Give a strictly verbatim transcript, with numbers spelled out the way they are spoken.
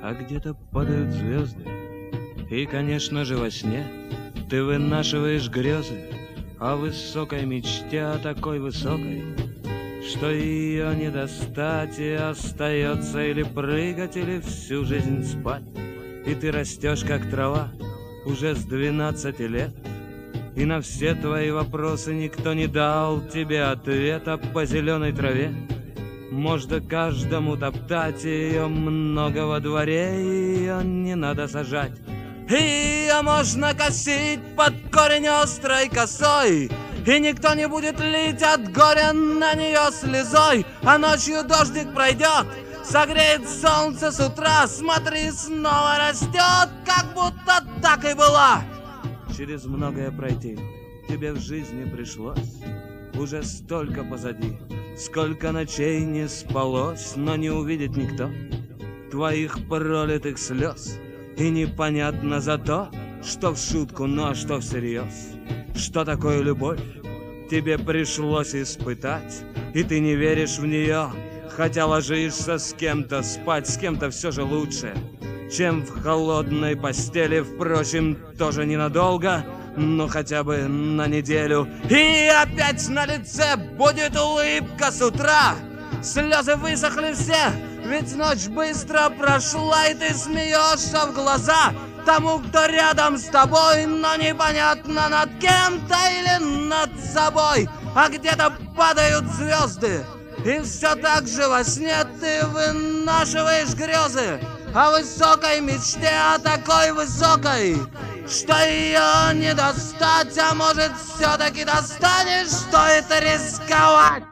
а где-то падают звезды. И, конечно же, во сне ты вынашиваешь грезы о высокой мечте, о такой высокой, что ее не достать, и остается или прыгать, или всю жизнь спать. И ты растешь, как трава, уже с двенадцати лет, и на все твои вопросы никто не дал тебе ответа. По зеленой траве можно каждому топтать, ее много во дворе, ее не надо сажать. Ее можно косить под корень острой косой, и никто не будет лить от горя на нее слезой. А ночью дождик пройдет, согреет солнце с утра, смотри, снова растет, как будто так и была. Через многое пройти тебе в жизни пришлось, уже столько позади, сколько ночей не спалось, но не увидит никто твоих пролитых слез. И непонятно за то, что в шутку, ну а что всерьез. Что такое любовь тебе пришлось испытать, и ты не веришь в нее, хотя ложишься с кем-то спать, с кем-то все же лучше, чем в холодной постели. Впрочем, тоже ненадолго, но хотя бы на неделю. И опять на лице будет улыбка с утра. Слезы высохли все, ведь ночь быстро прошла, и ты смеешься в глаза тому, кто рядом с тобой, но непонятно над кем-то или над собой. А где-то падают звезды, и все так же во сне ты вынашиваешь грезы о высокой мечте, о такой высокой, что ее не достать, а может все-таки достанешь, стоит рисковать.